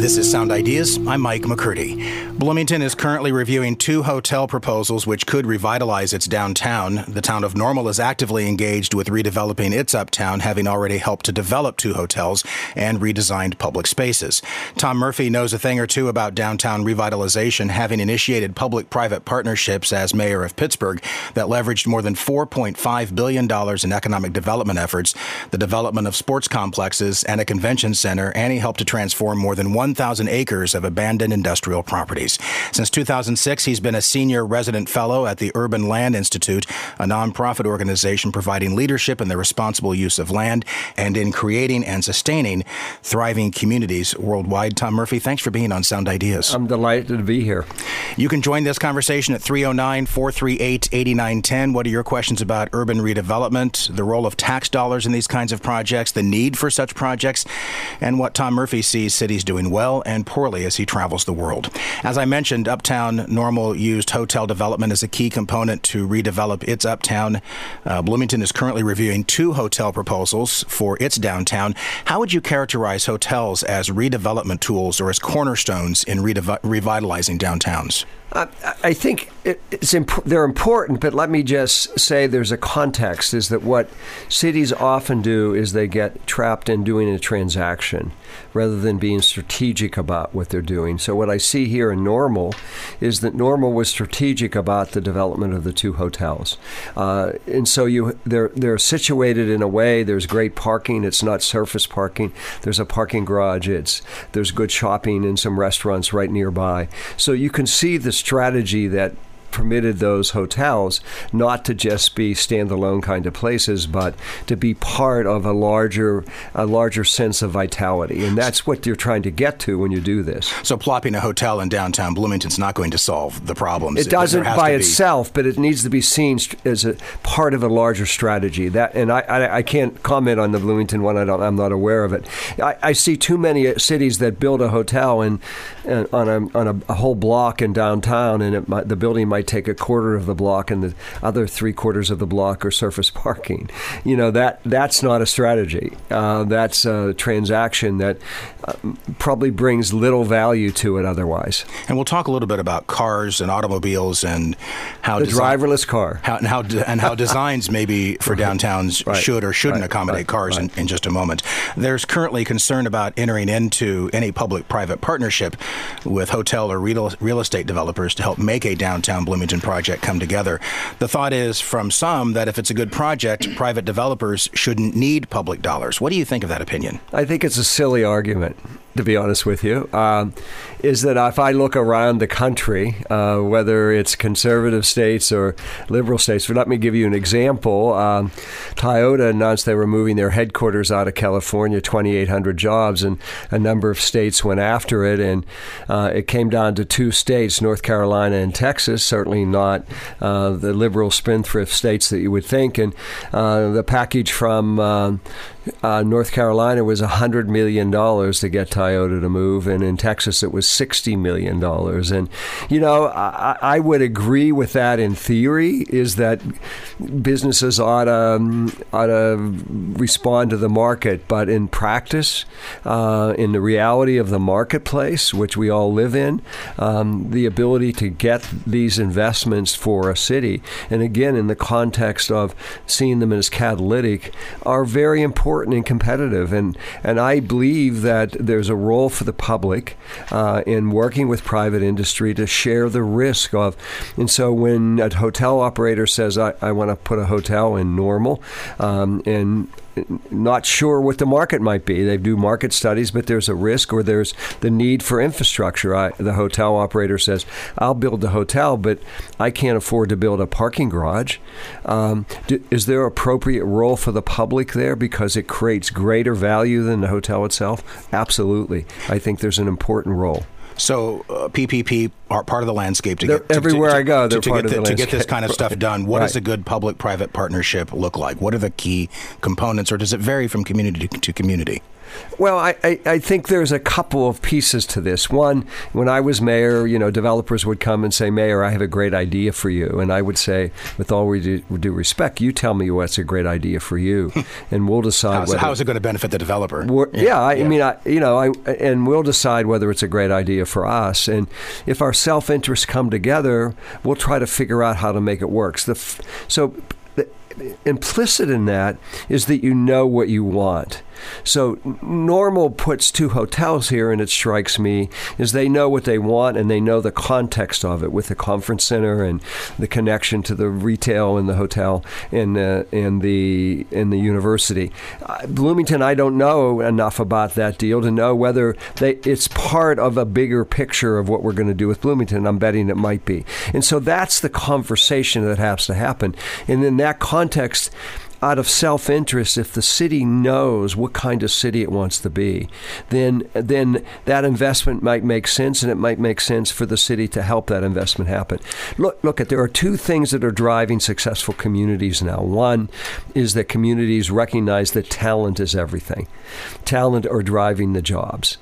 This is Sound Ideas. I'm Mike McCurdy. Bloomington is currently reviewing 2 hotel proposals which could revitalize its downtown. The town of Normal is actively engaged with redeveloping its uptown, having already helped to develop 2 hotels and redesigned public spaces. Tom Murphy knows a thing or two about downtown revitalization, having initiated public-private partnerships as mayor of Pittsburgh that leveraged more than $4.5 billion in economic development efforts, the development of sports complexes and a convention center, and he helped to transform more than 1,000 acres of abandoned industrial properties. Since 2006, he's been a senior resident fellow at the Urban Land Institute, a nonprofit organization providing leadership in the responsible use of land and in creating and sustaining thriving communities worldwide. Tom Murphy, thanks for being on Sound Ideas. I'm delighted to be here. You can join this conversation at 309-438-8910. What are your questions about urban redevelopment, the role of tax dollars in these kinds of projects, the need for such projects, and what Tom Murphy sees cities doing well and poorly as he travels the world. As I mentioned, Uptown Normal used hotel development as a key component to redevelop its uptown. Bloomington is currently reviewing 2 hotel proposals for its downtown. How would you characterize hotels as redevelopment tools or as cornerstones in revitalizing downtowns? I think they're important, but let me just say there's a context, is that what cities often do is they get trapped in doing a transaction rather than being strategic about what they're doing. So what I see here in Normal is that Normal was strategic about the development of the 2 hotels. And so they're situated in a way, there's great parking, it's not surface parking, there's a parking garage, there's good shopping and some restaurants right nearby. So you can see the strategy that permitted those hotels not to just be standalone kind of places, but to be part of a larger sense of vitality. And that's what you're trying to get to when you do this. So plopping a hotel in downtown Bloomington's not going to solve the problems. It doesn't by itself, but it needs to be seen as a part of a larger strategy. I can't comment on the Bloomington one. I'm not aware of it. I see too many cities that build a hotel on a whole block in downtown, and the building might take a quarter of the block and the other 3/4 of the block are surface parking. You know, that's not a strategy. That's a transaction that probably brings little value to it otherwise. And we'll talk a little bit about cars and automobiles and how the driverless car and how designs maybe for downtowns should or shouldn't accommodate cars in just a moment. There's currently concern about entering into any public-private partnership with hotel or real estate developers to help make a downtown Bloomington project come together. The thought is from some that if it's a good project, private developers shouldn't need public dollars. What do you think of that opinion? I think it's a silly argument, to be honest with you, is that if I look around the country, whether it's conservative states or liberal states, let me give you an example. Toyota announced they were moving their headquarters out of California, 2,800 jobs, and a number of states went after it, and it came down to 2 states, North Carolina and Texas, certainly not the liberal spendthrift states that you would think, and the package from North Carolina was $100 million to get Toyota to move, and in Texas it was $60 million. And, you know, I would agree with that in theory, is that businesses ought to respond to the market, but in practice, in the reality of the marketplace, which we all live in, the ability to get these investments for a city, and again, in the context of seeing them as catalytic, are very important and competitive. And I believe that there's a role for the public in working with private industry to share the risk of. And so when a hotel operator says, I want to put a hotel in Normal, and not sure what the market might be. They do market studies, but there's a risk or there's the need for infrastructure. The hotel operator says, I'll build the hotel, but I can't afford to build a parking garage. Is there appropriate role for the public there because it creates greater value than the hotel itself? Absolutely. I think there's an important role. So PPP are part of the landscape to get everywhere I go. They're part of the landscape to get this kind of stuff done. What does a good public-private partnership look like? What are the key components, or does it vary from community to community? Well, I think there's a couple of pieces to this. One, when I was mayor, developers would come and say, Mayor, I have a great idea for you. And I would say, with all due respect, you tell me what's a great idea for you, and we'll decide how is it going to benefit the developer? And we'll decide whether it's a great idea for us. And if our self-interests come together, we'll try to figure out how to make it work. So implicit in that is that you know what you want. So Normal puts 2 hotels here, and it strikes me is they know what they want, and they know the context of it with the conference center and the connection to the retail in the hotel and the university. Bloomington, I don't know enough about that deal to know whether it's part of a bigger picture of what we're going to do with Bloomington. I'm betting it might be. And so that's the conversation that has to happen. And in that context, out of self-interest, if the city knows what kind of city it wants to be, then that investment might make sense, and it might make sense for the city to help that investment happen. Look, there are 2 things that are driving successful communities now. One is that communities recognize that talent is everything. Talent are driving the jobs.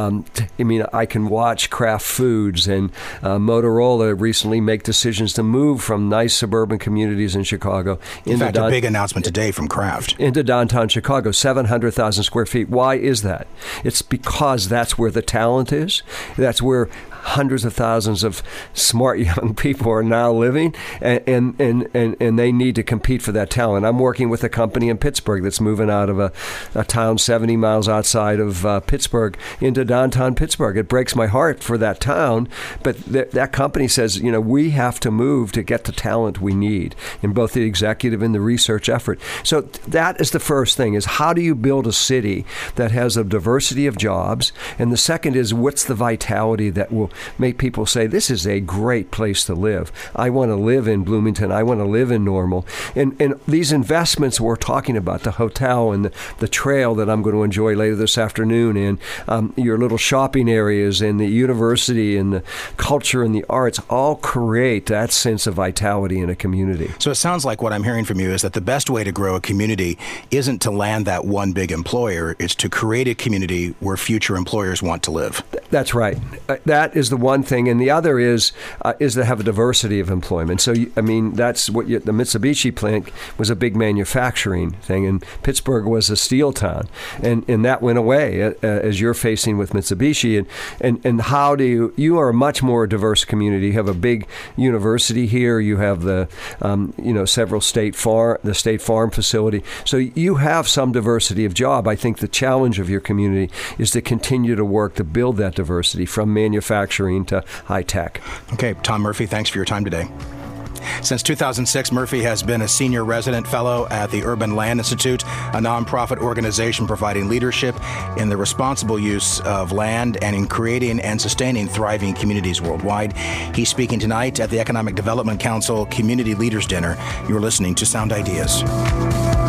I can watch Kraft Foods and Motorola recently make decisions to move from nice suburban communities in Chicago. In fact, a big announcement today from Kraft. Into downtown Chicago, 700,000 square feet. Why is that? It's because that's where the talent is. That's where hundreds of thousands of smart young people are now living, and they need to compete for that talent. I'm working with a company in Pittsburgh that's moving out of a town 70 miles outside of Pittsburgh into downtown Pittsburgh. It breaks my heart for that town, but that company says, we have to move to get the talent we need in both the executive and the research effort. So that is the first thing, is how do you build a city that has a diversity of jobs? And the second is, what's the vitality that will make people say, this is a great place to live. I want to live in Bloomington. I want to live in Normal. And these investments we're talking about, the hotel and the trail that I'm going to enjoy later this afternoon, and your little shopping areas and the university and the culture and the arts all create that sense of vitality in a community. So it sounds like what I'm hearing from you is that the best way to grow a community isn't to land that one big employer. It's to create a community where future employers want to live. That's right. That is the one thing. And the other is to have a diversity of employment. So, that's what the Mitsubishi plant was, a big manufacturing thing. And Pittsburgh was a steel town. And that went away as you're facing with Mitsubishi. And how do you are a much more diverse community. You have a big university here. You have the, several the State Farm facility. So you have some diversity of job. I think the challenge of your community is to continue to work to build that diversity from manufacturing to high tech. Okay, Tom Murphy, thanks for your time today. Since 2006, Murphy has been a senior resident fellow at the Urban Land Institute, a nonprofit organization providing leadership in the responsible use of land and in creating and sustaining thriving communities worldwide. He's speaking tonight at the Economic Development Council Community Leaders Dinner. You're listening to Sound Ideas.